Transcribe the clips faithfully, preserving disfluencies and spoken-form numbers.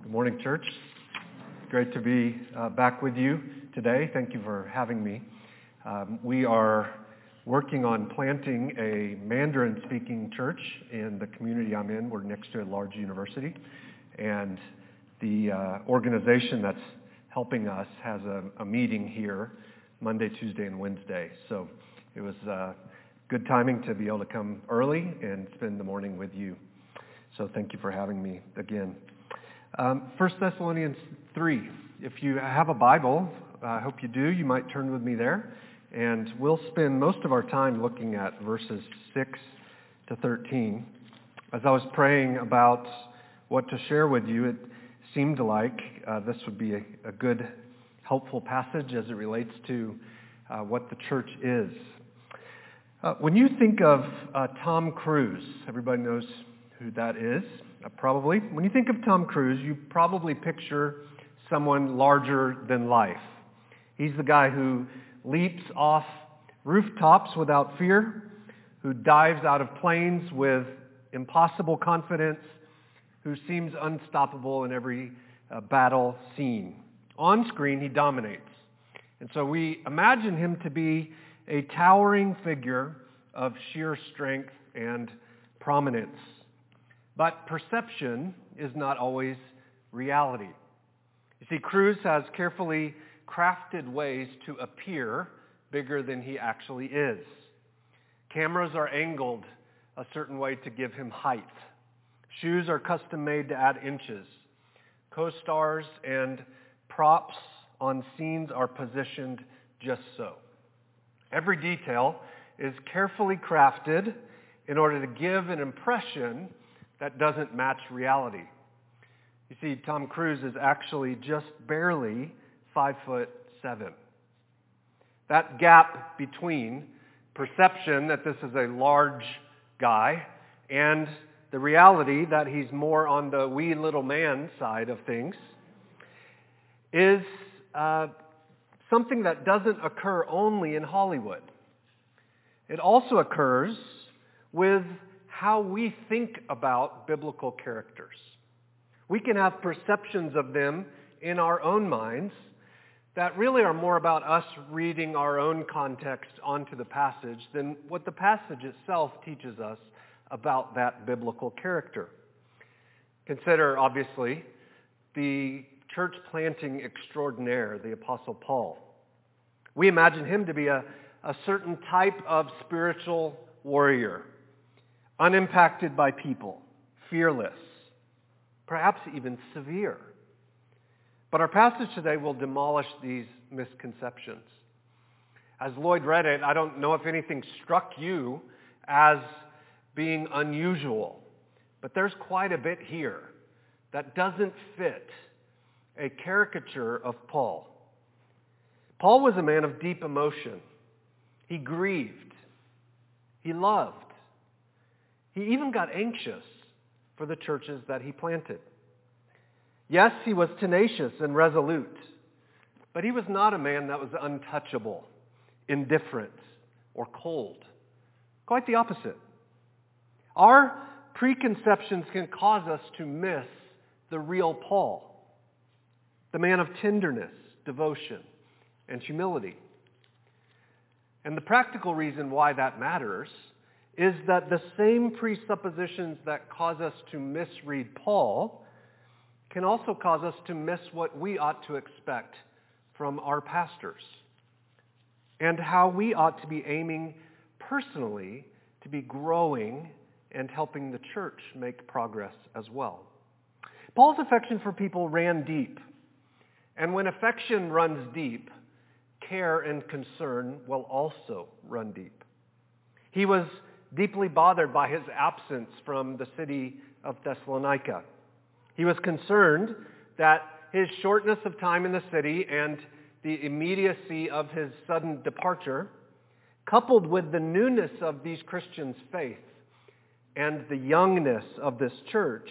Good morning, church. Great to be uh, back with you today. Thank you for having me. Um, we are working on planting a Mandarin-speaking church in the community I'm in. We're next to a large university, and the uh, organization that's helping us has a, a meeting here Monday, Tuesday, and Wednesday. So it was uh, good timing to be able to come early and spend the morning with you. So thank you for having me again. Um, First Thessalonians three. If you have a Bible, I uh, hope you do, you might turn with me there. And we'll spend most of our time looking at verses six to thirteen. As I was praying about what to share with you, it seemed like uh, this would be a, a good, helpful passage as it relates to uh, what the church is. Uh, when you think of uh, Tom Cruise, everybody knows who that is. Uh, probably. When you think of Tom Cruise, you probably picture someone larger than life. He's the guy who leaps off rooftops without fear, who dives out of planes with impossible confidence, who seems unstoppable in every uh, battle scene. On screen, he dominates. And so we imagine him to be a towering figure of sheer strength and prominence. But perception is not always reality. You see, Cruise has carefully crafted ways to appear bigger than he actually is. Cameras are angled a certain way to give him height. Shoes are custom made to add inches. Co-stars and props on scenes are positioned just so. Every detail is carefully crafted in order to give an impression that doesn't match reality. You see, Tom Cruise is actually just barely five foot seven. That gap between perception that this is a large guy and the reality that he's more on the wee little man side of things is uh, something that doesn't occur only in Hollywood. It also occurs with how we think about biblical characters. We can have perceptions of them in our own minds that really are more about us reading our own context onto the passage than what the passage itself teaches us about that biblical character. Consider, obviously, the church planting extraordinaire, the Apostle Paul. We imagine him to be a, a certain type of spiritual warrior, unimpacted by people, fearless, perhaps even severe. But our passage today will demolish these misconceptions. As Lloyd read it, I don't know if anything struck you as being unusual, but there's quite a bit here that doesn't fit a caricature of Paul. Paul was a man of deep emotion. He grieved. He loved. He even got anxious for the churches that he planted. Yes, he was tenacious and resolute, but he was not a man that was untouchable, indifferent, or cold. Quite the opposite. Our preconceptions can cause us to miss the real Paul, the man of tenderness, devotion, and humility. And the practical reason why that matters is that the same presuppositions that cause us to misread Paul can also cause us to miss what we ought to expect from our pastors and how we ought to be aiming personally to be growing and helping the church make progress as well. Paul's affection for people ran deep. And when affection runs deep, care and concern will also run deep. He was deeply bothered by his absence from the city of Thessalonica. He was concerned that his shortness of time in the city and the immediacy of his sudden departure, coupled with the newness of these Christians' faith and the youngness of this church,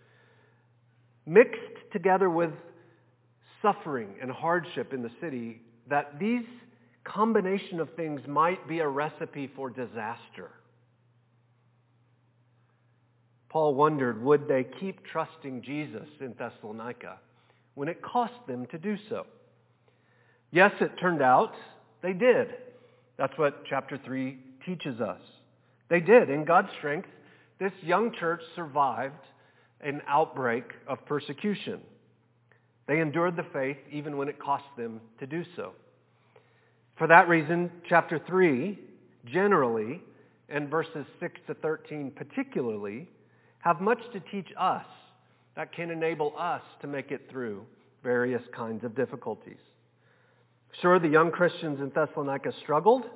mixed together with suffering and hardship in the city, that these combination of things might be a recipe for disaster. Paul wondered, would they keep trusting Jesus in Thessalonica when it cost them to do so? Yes, it turned out they did. That's what chapter three teaches us. They did. In God's strength, this young church survived an outbreak of persecution. They endured the faith even when it cost them to do so. For that reason, chapter three, generally, and verses six to thirteen particularly, have much to teach us that can enable us to make it through various kinds of difficulties. Sure, the young Christians in Thessalonica struggled,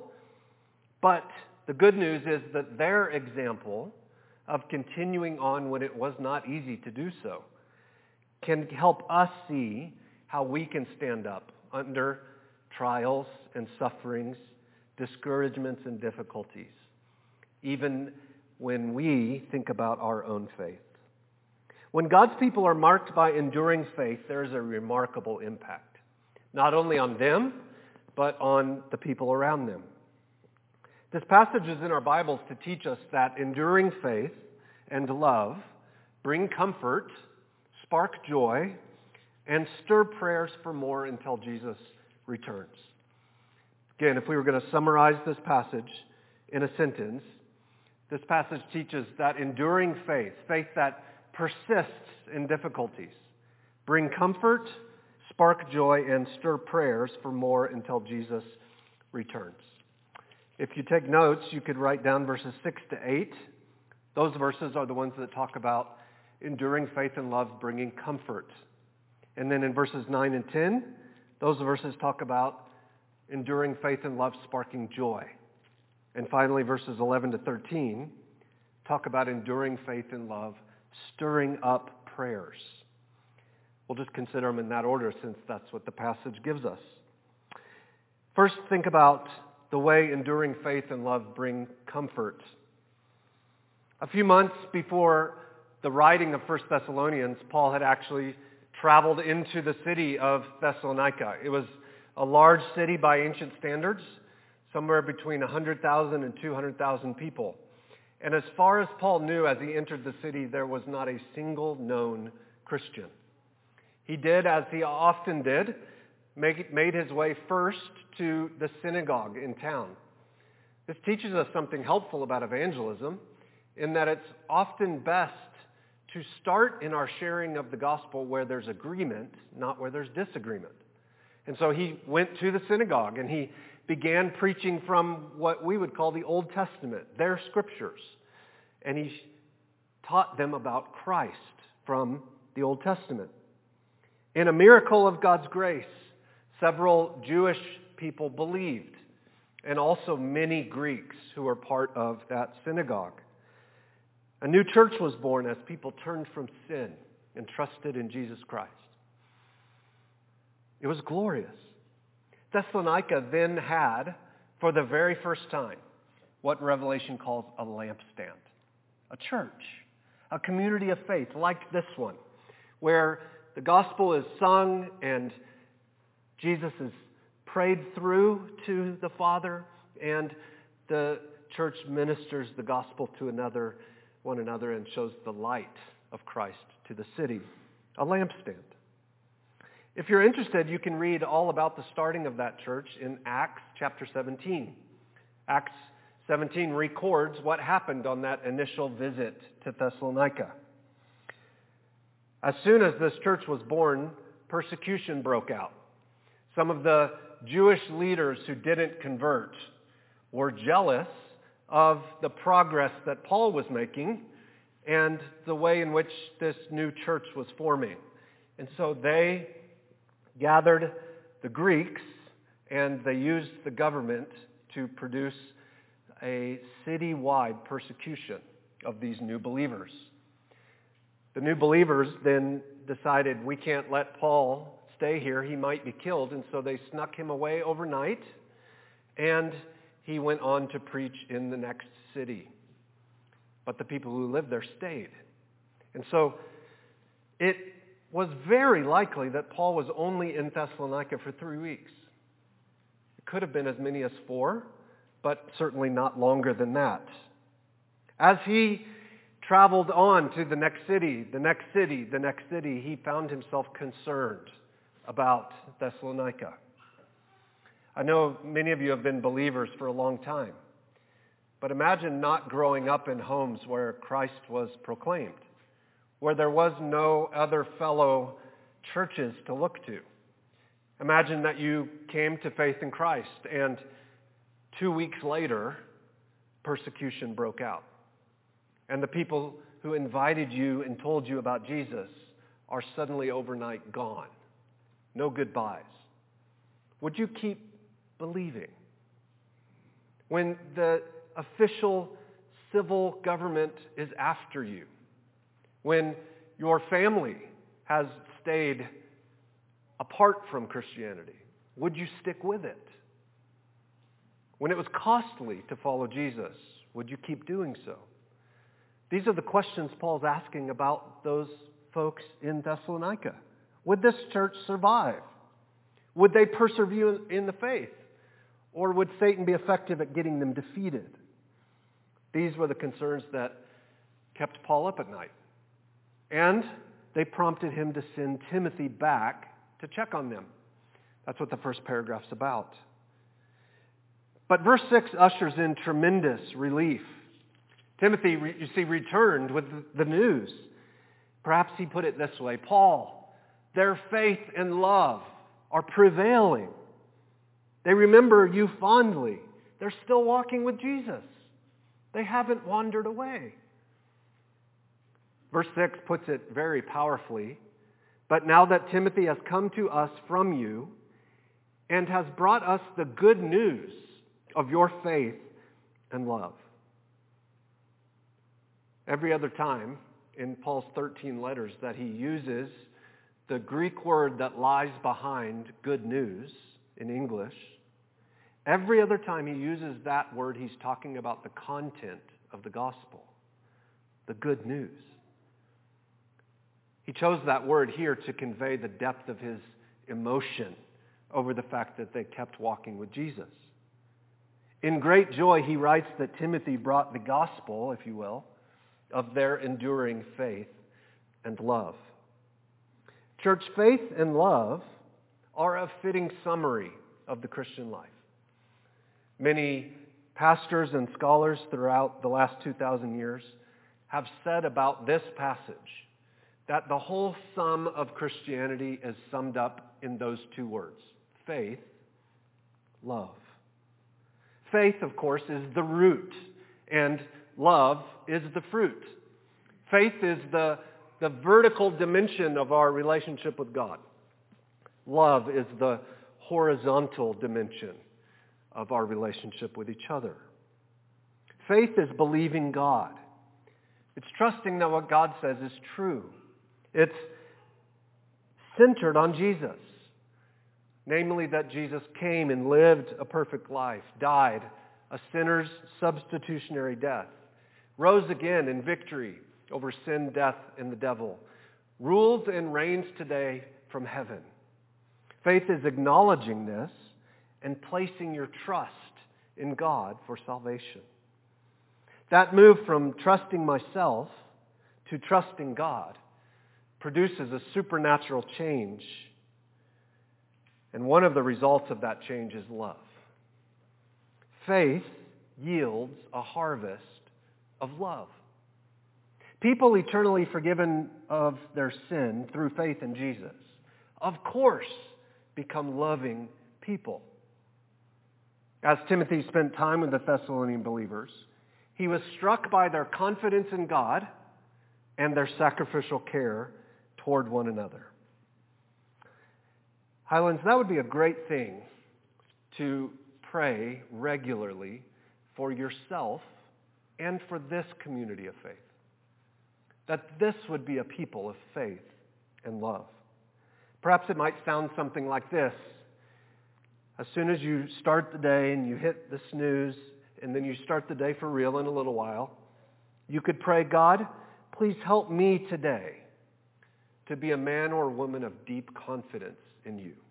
but the good news is that their example of continuing on when it was not easy to do so can help us see how we can stand up under trials and sufferings, discouragements and difficulties, even when we think about our own faith. When God's people are marked by enduring faith, there is a remarkable impact, not only on them, but on the people around them. This passage is in our Bibles to teach us that enduring faith and love bring comfort, spark joy, and stir prayers for more until Jesus returns. Again, if we were going to summarize this passage in a sentence, this passage teaches that enduring faith, faith that persists in difficulties, bring comfort, spark joy, and stir prayers for more until Jesus returns. If you take notes, you could write down verses six to eight. Those verses are the ones that talk about enduring faith and love bringing comfort. And then in verses nine and ten, those verses talk about enduring faith and love sparking joy. And finally, verses eleven to thirteen talk about enduring faith and love stirring up prayers. We'll just consider them in that order since that's what the passage gives us. First, think about the way enduring faith and love bring comfort. A few months before the writing of First Thessalonians, Paul had actually traveled into the city of Thessalonica. It was a large city by ancient standards, somewhere between one hundred thousand and two hundred thousand people. And as far as Paul knew as he entered the city, there was not a single known Christian. He did, as he often did, make, made his way first to the synagogue in town. This teaches us something helpful about evangelism, in that it's often best to start in our sharing of the gospel where there's agreement, not where there's disagreement. And so he went to the synagogue and he began preaching from what we would call the Old Testament, their scriptures. And he taught them about Christ from the Old Testament. In a miracle of God's grace, several Jewish people believed, and also many Greeks who were part of that synagogue. A new church was born as people turned from sin and trusted in Jesus Christ. It was glorious. Thessalonica then had, for the very first time, what Revelation calls a lampstand, a church, a community of faith like this one, where the gospel is sung and Jesus is prayed through to the Father, and the church ministers the gospel to another, one another, and shows the light of Christ to the city, a lampstand. If you're interested, you can read all about the starting of that church in Acts chapter seventeen. Acts seventeen records what happened on that initial visit to Thessalonica. As soon as this church was born, persecution broke out. Some of the Jewish leaders who didn't convert were jealous of the progress that Paul was making and the way in which this new church was forming. And so they gathered the Greeks and they used the government to produce a citywide persecution of these new believers. The new believers then decided, we can't let Paul stay here, he might be killed, and so they snuck him away overnight, and he went on to preach in the next city. But the people who lived there stayed. And so it was very likely that Paul was only in Thessalonica for three weeks. It could have been as many as four, but certainly not longer than that. As he traveled on to the next city, the next city, the next city, he found himself concerned about Thessalonica. I know many of you have been believers for a long time, but imagine not growing up in homes where Christ was proclaimed, where there was no other fellow churches to look to. Imagine that you came to faith in Christ and two weeks later, persecution broke out. And the people who invited you and told you about Jesus are suddenly overnight gone. No goodbyes. Would you keep believing? When the official civil government is after you, when your family has stayed apart from Christianity, would you stick with it? When it was costly to follow Jesus, would you keep doing so? These are the questions Paul's asking about those folks in Thessalonica. Would this church survive? Would they persevere in the faith? Or would Satan be effective at getting them defeated? These were the concerns that kept Paul up at night. And they prompted him to send Timothy back to check on them. That's what the first paragraph's about. But verse six ushers in tremendous relief. Timothy, you see, returned with the news. Perhaps he put it this way: Paul, their faith and love are prevailing. They remember you fondly. They're still walking with Jesus. They haven't wandered away. Verse six puts it very powerfully. But now that Timothy has come to us from you and has brought us the good news of your faith and love. Every other time in Paul's thirteen letters that he uses the Greek word that lies behind good news in English, every other time he uses that word, he's talking about the content of the gospel, the good news. He chose that word here to convey the depth of his emotion over the fact that they kept walking with Jesus. In great joy, he writes that Timothy brought the gospel, if you will, of their enduring faith and love. Church, faith and love are a fitting summary of the Christian life. Many pastors and scholars throughout the last two thousand years have said about this passage that the whole sum of Christianity is summed up in those two words: faith, love. Faith, of course, is the root, and love is the fruit. Faith is the, the vertical dimension of our relationship with God. Love is the horizontal dimension of our relationship with each other. Faith is believing God. It's trusting that what God says is true. It's centered on Jesus. Namely, that Jesus came and lived a perfect life, died a sinner's substitutionary death, rose again in victory over sin, death, and the devil, rules and reigns today from heaven. Faith is acknowledging this and placing your trust in God for salvation. That move from trusting myself to trusting God produces a supernatural change. And one of the results of that change is love. Faith yields a harvest of love. People eternally forgiven of their sin through faith in Jesus, of course, become loving people. As Timothy spent time with the Thessalonian believers, he was struck by their confidence in God and their sacrificial care toward one another. Highlands, that would be a great thing to pray regularly for yourself and for this community of faith. That this would be a people of faith and love. Perhaps it might sound something like this. As soon as you start the day and you hit the snooze, and then you start the day for real in a little while, you could pray, God, please help me today to be a man or woman of deep confidence in you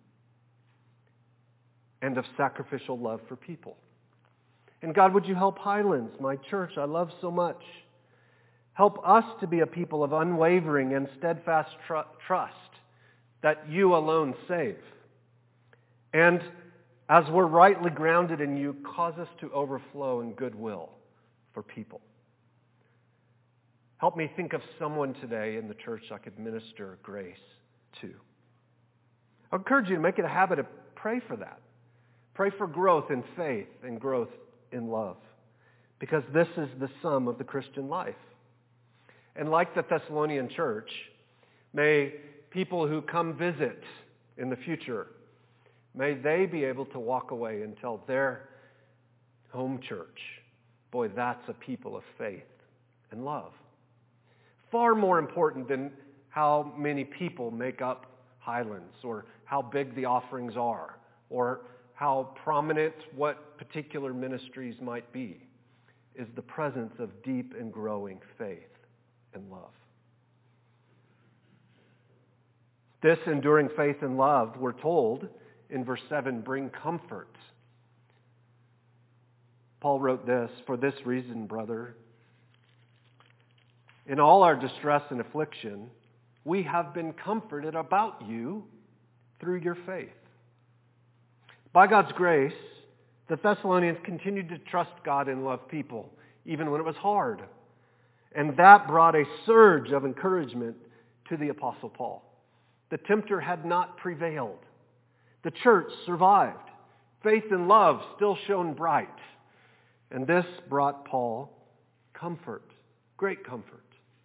and of sacrificial love for people. And God, would you help Highlands, my church I love so much? Help us to be a people of unwavering and steadfast tr- trust that you alone save. And as we're rightly grounded in you, cause us to overflow in goodwill for people. Help me think of someone today in the church I could minister grace to. I encourage you to make it a habit to pray for that. Pray for growth in faith and growth in love, because this is the sum of the Christian life. And like the Thessalonian church, may people who come visit in the future, may they be able to walk away and tell their home church, boy, that's a people of faith and love. Far more important than how many people make up Highlands, or how big the offerings are, or how prominent what particular ministries might be, is the presence of deep and growing faith and love. This enduring faith and love, we're told in verse seven, bring comfort. Paul wrote this, "For this reason, brother, in all our distress and affliction, we have been comforted about you through your faith." By God's grace, the Thessalonians continued to trust God and love people, even when it was hard. And that brought a surge of encouragement to the Apostle Paul. The tempter had not prevailed. The church survived. Faith and love still shone bright. And this brought Paul comfort, great comfort.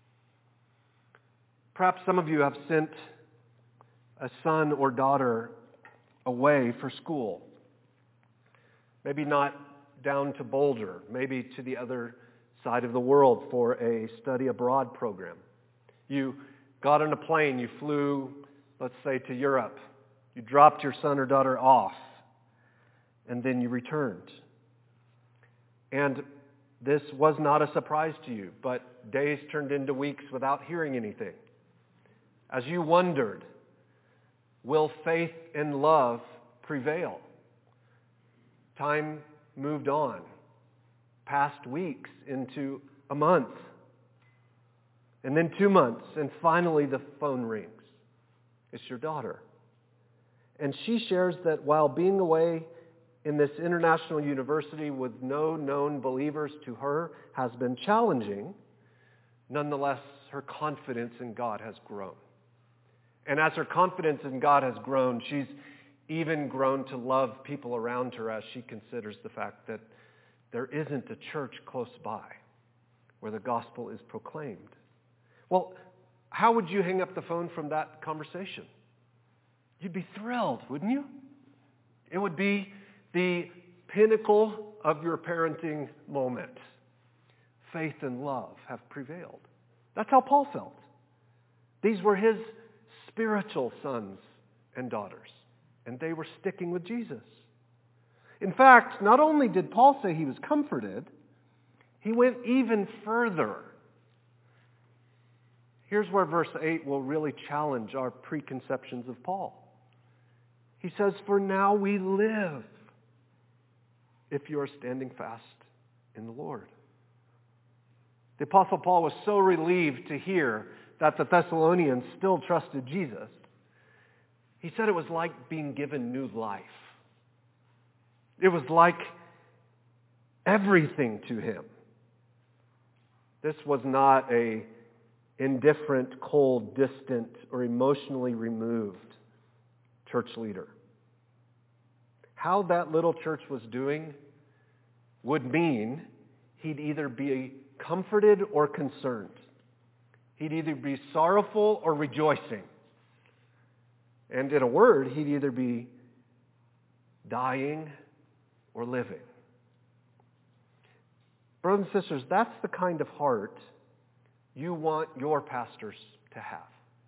Perhaps some of you have sent a son or daughter away for school. Maybe not down to Boulder, maybe to the other side of the world for a study abroad program. You got on a plane, you flew, let's say, to Europe. You dropped your son or daughter off, and then you returned. And this was not a surprise to you, but days turned into weeks without hearing anything. As you wondered, will faith and love prevail? Time moved on, past weeks into a month, and then two months, and finally the phone rings. It's your daughter. And she shares that while being away in this international university with no known believers to her has been challenging, nonetheless, her confidence in God has grown. And as her confidence in God has grown, she's even grown to love people around her as she considers the fact that there isn't a church close by where the gospel is proclaimed. Well, how would you hang up the phone from that conversation? You'd be thrilled, wouldn't you? It would be the pinnacle of your parenting moment. Faith and love have prevailed. That's how Paul felt. These were his spiritual sons and daughters, and they were sticking with Jesus. In fact, not only did Paul say he was comforted, he went even further. Here's where verse eight will really challenge our preconceptions of Paul. He says, "For now we live if you are standing fast in the Lord." The Apostle Paul was so relieved to hear that the Thessalonians still trusted Jesus. He said it was like being given new life. It was like everything to him. This was not a indifferent, cold, distant, or emotionally removed church leader. How that little church was doing would mean he'd either be comforted or concerned. He'd either be sorrowful or rejoicing. And in a word, he'd either be dying or living. Brothers and sisters, that's the kind of heart you want your pastors to have.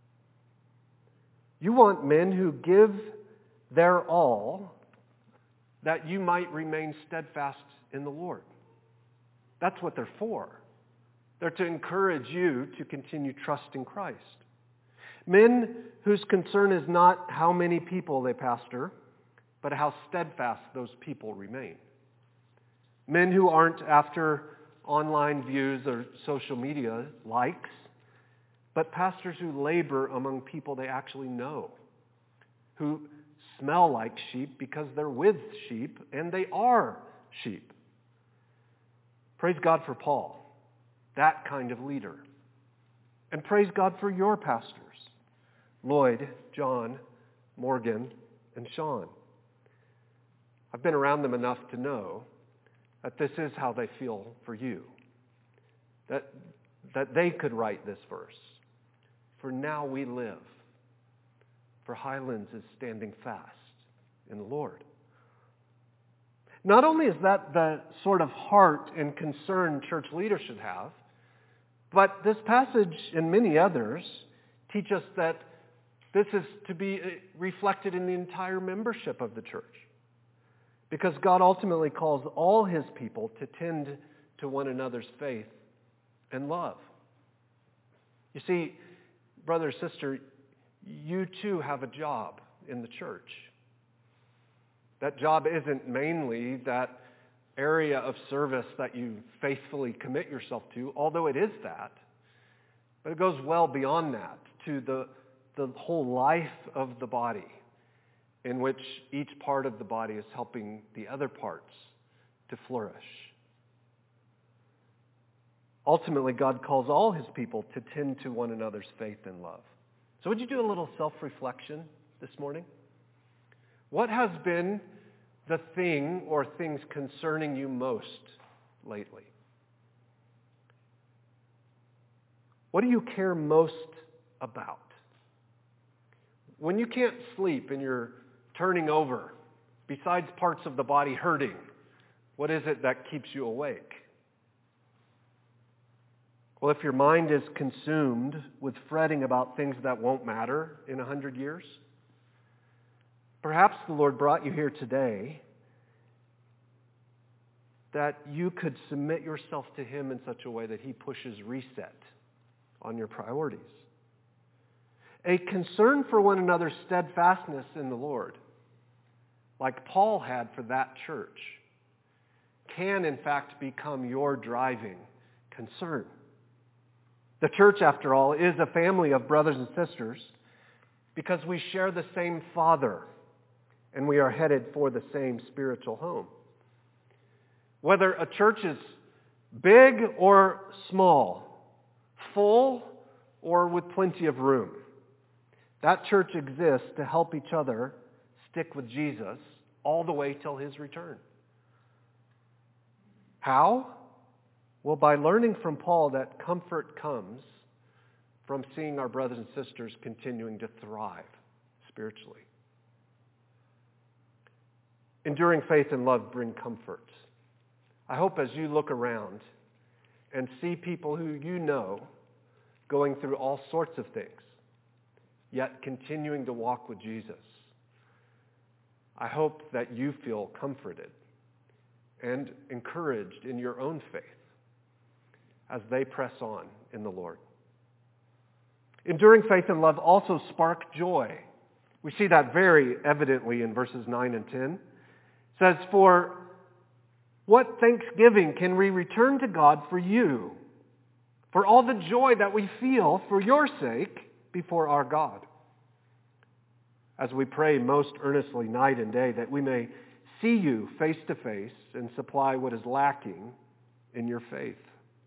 You want men who give their all that you might remain steadfast in the Lord. That's what they're for. They're to encourage you to continue trusting Christ. Men whose concern is not how many people they pastor, but how steadfast those people remain. Men who aren't after online views or social media likes, but pastors who labor among people they actually know, who smell like sheep because they're with sheep and they are sheep. Praise God for Paul, that kind of leader. And praise God for your pastors, Lloyd, John, Morgan, and Sean. I've been around them enough to know that this is how they feel for you. That, that they could write this verse. For now we live. For Highlands is standing fast in the Lord. Not only is that the sort of heart and concern church leaders should have, but this passage and many others teach us that this is to be reflected in the entire membership of the church. Because God ultimately calls all his people to tend to one another's faith and love. You see, brother or sister, you too have a job in the church. That job isn't mainly that area of service that you faithfully commit yourself to, although it is that. But it goes well beyond that to the, the whole life of the body, in which each part of the body is helping the other parts to flourish. Ultimately, God calls all his people to tend to one another's faith and love. So would you do a little self-reflection this morning? What has been the thing or things concerning you most lately? What do you care most about? When you can't sleep and you're turning over, besides parts of the body hurting, what is it that keeps you awake? Well, if your mind is consumed with fretting about things that won't matter in a hundred years, perhaps the Lord brought you here today that you could submit yourself to him in such a way that he pushes reset on your priorities. A concern for one another's steadfastness in the Lord, like Paul had for that church, can in fact become your driving concern. The church, after all, is a family of brothers and sisters because we share the same Father and we are headed for the same spiritual home. Whether a church is big or small, full or with plenty of room, that church exists to help each other stick with Jesus all the way till his return. How? Well, by learning from Paul that comfort comes from seeing our brothers and sisters continuing to thrive spiritually. Enduring faith and love bring comfort. I hope as you look around and see people who you know going through all sorts of things, yet continuing to walk with Jesus, I hope that you feel comforted and encouraged in your own faith as they press on in the Lord. Enduring faith and love also spark joy. We see that very evidently in verses nine and ten. It says, "For what thanksgiving can we return to God for you, for all the joy that we feel for your sake before our God, as we pray most earnestly night and day that we may see you face to face and supply what is lacking in your faith."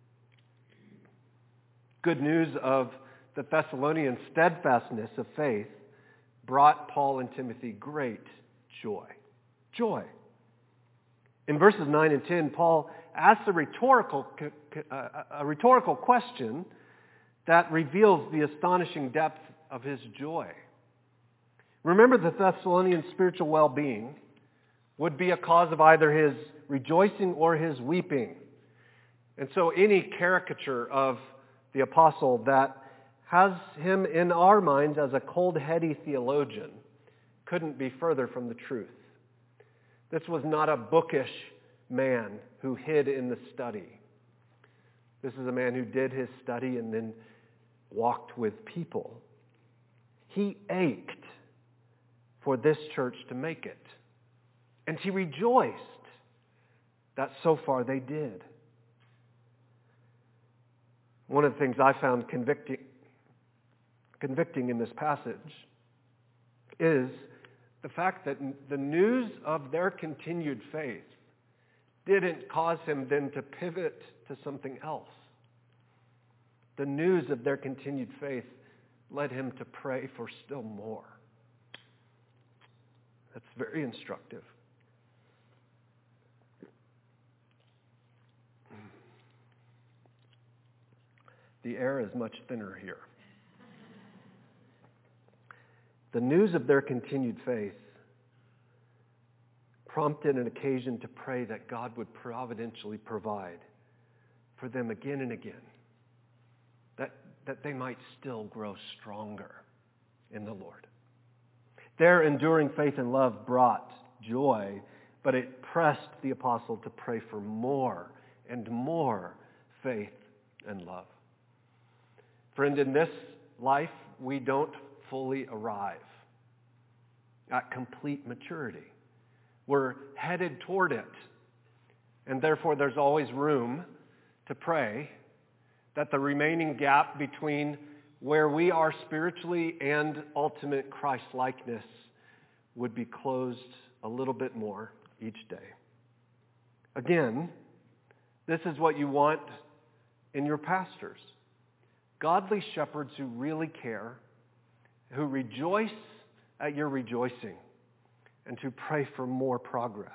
Good news of the Thessalonian steadfastness of faith brought Paul and Timothy great joy. Joy. In verses nine and ten, Paul asks a rhetorical, a rhetorical question that reveals the astonishing depth of his joy. Remember, the Thessalonian spiritual well-being would be a cause of either his rejoicing or his weeping. And so any caricature of the apostle that has him in our minds as a cold, heady theologian couldn't be further from the truth. This was not a bookish man who hid in the study. This is a man who did his study and then walked with people. He ached for this church to make it. And he rejoiced that so far they did. One of the things I found convicting, convicting in this passage is the fact that the news of their continued faith didn't cause him then to pivot to something else. The news of their continued faith led him to pray for still more. That's very instructive. The air is much thinner here. The news of their continued faith prompted an occasion to pray that God would providentially provide for them again and again, that, that they might still grow stronger in the Lord. Their enduring faith and love brought joy, but it pressed the apostle to pray for more and more faith and love. Friend, in this life, we don't fully arrive at complete maturity. We're headed toward it. And therefore, there's always room to pray that the remaining gap between where we are spiritually and ultimate Christ-likeness would be closed a little bit more each day. Again, this is what you want in your pastors. Godly shepherds who really care, who rejoice at your rejoicing, and to pray for more progress.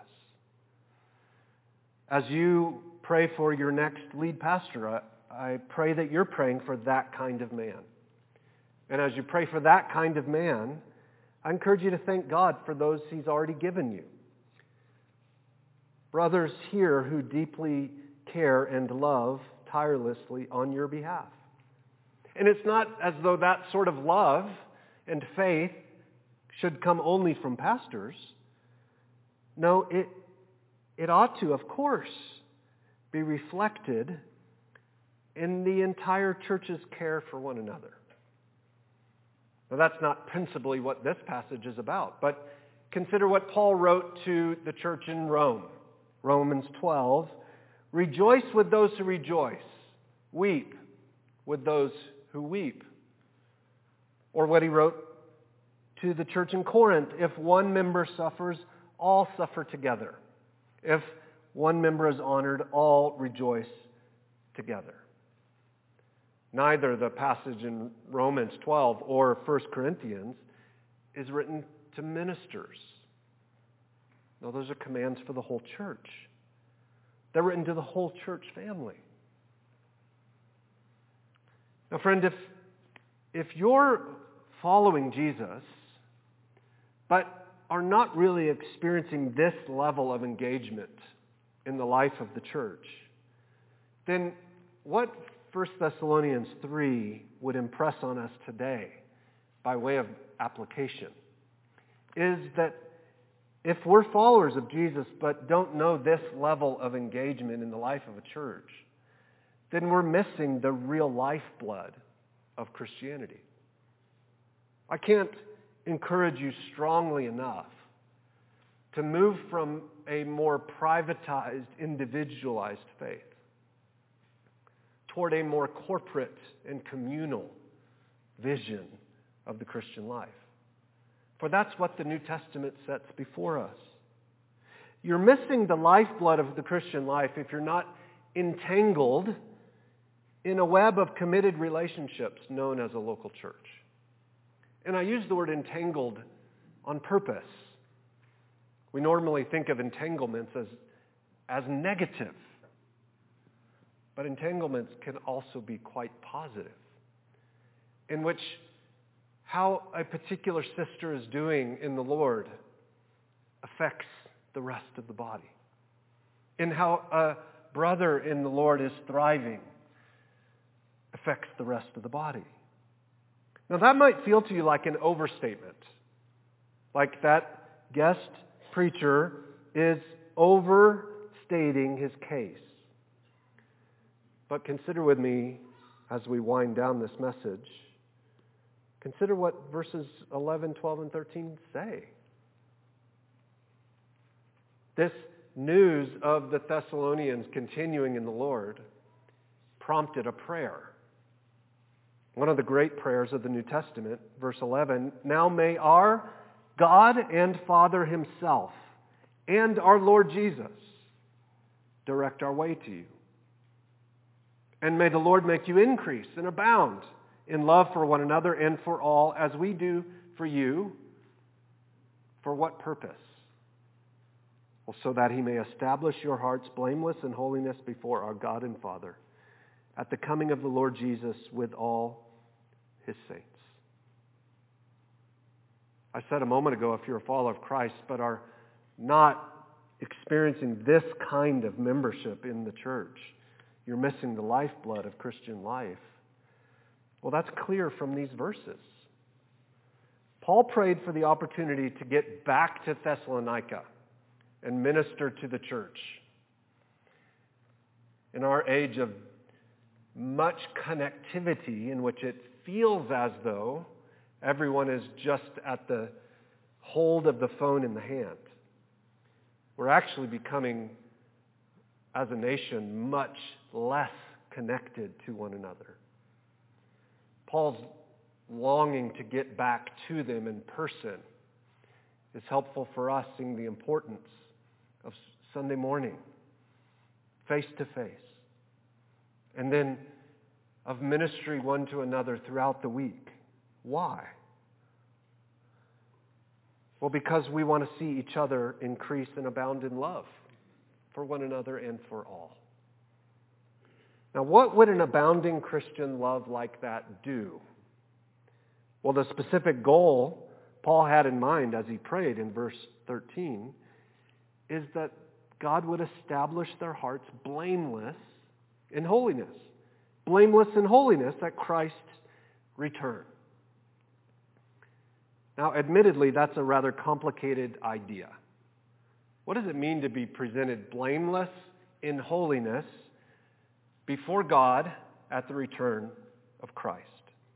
As you pray for your next lead pastor, I, I pray that you're praying for that kind of man. And as you pray for that kind of man, I encourage you to thank God for those He's already given you. Brothers here who deeply care and love tirelessly on your behalf. And it's not as though that sort of love and faith should come only from pastors. No, it, it ought to, of course, be reflected in the entire church's care for one another. Now, that's not principally what this passage is about, but consider what Paul wrote to the church in Rome. Romans twelve, rejoice with those who rejoice, weep with those who weep. Or what he wrote to the church in Corinth, if one member suffers, all suffer together. If one member is honored, all rejoice together. Neither the passage in Romans twelve or First Corinthians is written to ministers. No, those are commands for the whole church. They're written to the whole church family. Now, friend, if, if you're following Jesus, but are not really experiencing this level of engagement in the life of the church, then what First Thessalonians three would impress on us today by way of application is that if we're followers of Jesus but don't know this level of engagement in the life of a church, then we're missing the real lifeblood of Christianity. I can't encourage you strongly enough to move from a more privatized, individualized faith toward a more corporate and communal vision of the Christian life. For that's what the New Testament sets before us. You're missing the lifeblood of the Christian life if you're not entangled in a web of committed relationships known as a local church. And I use the word entangled on purpose. We normally think of entanglements as, as negative. But entanglements can also be quite positive, in which how a particular sister is doing in the Lord affects the rest of the body. In how a brother in the Lord is thriving affects the rest of the body. Now that might feel to you like an overstatement, like that guest preacher is overstating his case. But consider with me, as we wind down this message, consider what verses eleven, twelve, and thirteen say. This news of the Thessalonians continuing in the Lord prompted a prayer One of the great prayers of the New Testament, verse eleven, now may our God and Father himself and our Lord Jesus direct our way to you. And may the Lord make you increase and abound in love for one another and for all, as we do for you. For what purpose? Well, so that he may establish your hearts blameless in holiness before our God and Father at the coming of the Lord Jesus with all his saints. I said a moment ago, if you're a follower of Christ but are not experiencing this kind of membership in the church, you're missing the lifeblood of Christian life. Well, that's clear from these verses. Paul prayed for the opportunity to get back to Thessalonica and minister to the church. In our age of much connectivity in which it feels as though everyone is just at the hold of the phone in the hand, we're actually becoming, as a nation, much less connected to one another. Paul's longing to get back to them in person is helpful for us seeing the importance of Sunday morning, face to face, and then of ministry one to another throughout the week. Why? Well, because we want to see each other increase and abound in love for one another and for all. Now, what would an abounding Christian love like that do? Well, the specific goal Paul had in mind as he prayed in verse thirteen is that God would establish their hearts blameless in holiness. Blameless in holiness at Christ's return. Now, admittedly, that's a rather complicated idea. What does it mean to be presented blameless in holiness before God at the return of Christ?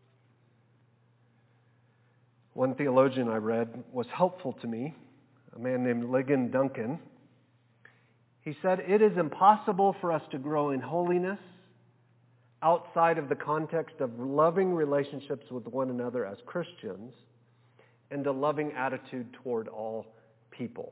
One theologian I read was helpful to me, a man named Ligon Duncan. He said, "It is impossible for us to grow in holiness outside of the context of loving relationships with one another as Christians and a loving attitude toward all people."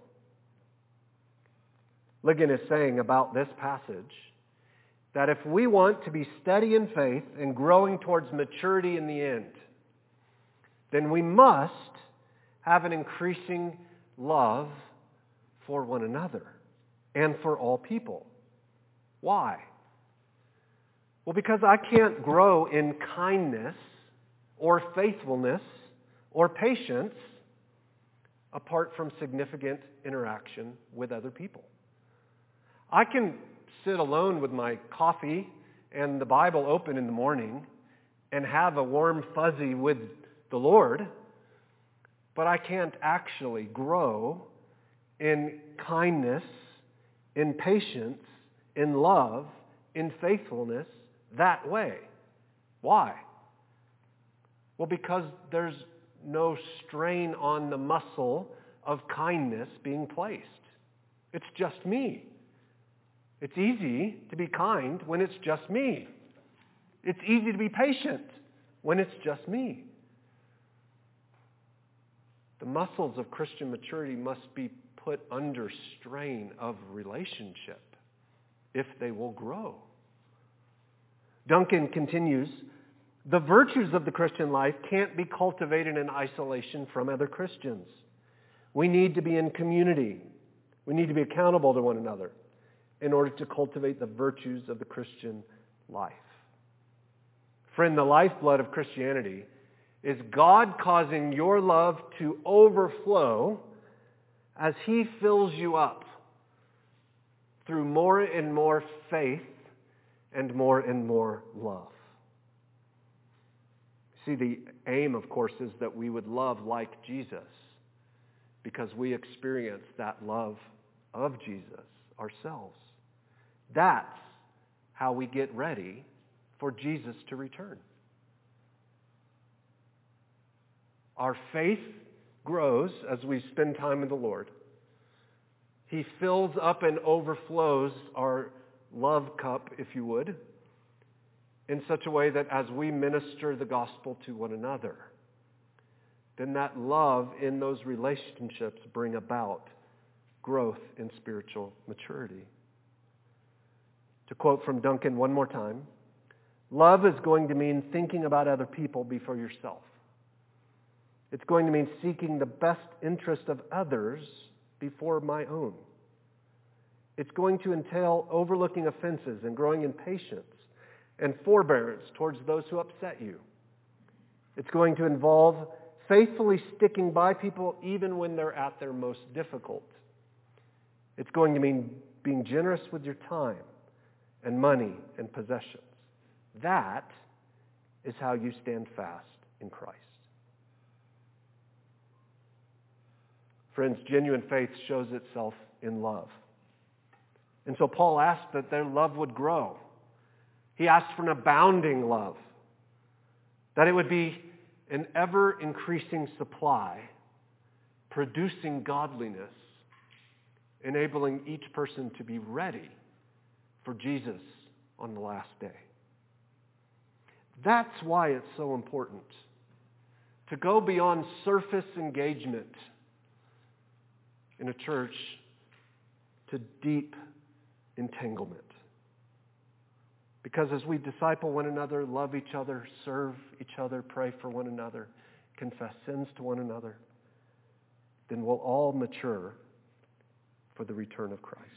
Ligon is saying about this passage that if we want to be steady in faith and growing towards maturity in the end, then we must have an increasing love for one another and for all people. Why? Well, because I can't grow in kindness or faithfulness or patience apart from significant interaction with other people. I can sit alone with my coffee and the Bible open in the morning and have a warm fuzzy with the Lord, but I can't actually grow in kindness, in patience, in love, in faithfulness that way. Why? Well, because there's no strain on the muscle of kindness being placed. It's just me. It's easy to be kind when it's just me. It's easy to be patient when it's just me. The muscles of Christian maturity must be put under strain of relationship if they will grow. Duncan continues, the virtues of the Christian life can't be cultivated in isolation from other Christians. We need to be in community. We need to be accountable to one another in order to cultivate the virtues of the Christian life. Friend, the lifeblood of Christianity is God causing your love to overflow as He fills you up through more and more faith and more and more love. See, the aim, of course, is that we would love like Jesus because we experience that love of Jesus ourselves. That's how we get ready for Jesus to return. Our faith grows as we spend time with the Lord. He fills up and overflows our love cup, if you would. in such a way that as we minister the gospel to one another, then that love in those relationships bring about growth in spiritual maturity. To quote from Duncan one more time, love is going to mean thinking about other people before yourself. It's going to mean seeking the best interest of others before my own. It's going to entail overlooking offenses and growing in patience and forbearance towards those who upset you. It's going to involve faithfully sticking by people even when they're at their most difficult. It's going to mean being generous with your time and money and possessions. That is how you stand fast in Christ. Friends, genuine faith shows itself in love. And so Paul asked that their love would grow. He asked for an abounding love, that it would be an ever-increasing supply, producing godliness, enabling each person to be ready for Jesus on the last day. That's why it's so important to go beyond surface engagement in a church to deep entanglement. Because as we disciple one another, love each other, serve each other, pray for one another, confess sins to one another, then we'll all mature for the return of Christ.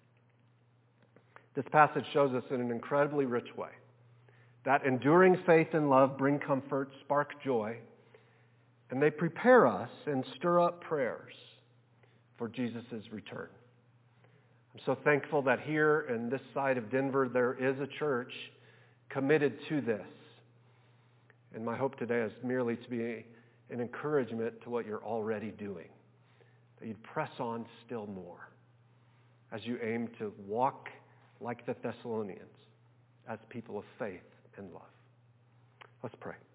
This passage shows us in an incredibly rich way that enduring faith and love bring comfort, spark joy, and they prepare us and stir up prayers for Jesus' return. I'm so thankful that here in this side of Denver there is a church committed to this. And my hope today is merely to be an encouragement to what you're already doing. That you'd press on still more as you aim to walk like the Thessalonians as people of faith and love. Let's pray.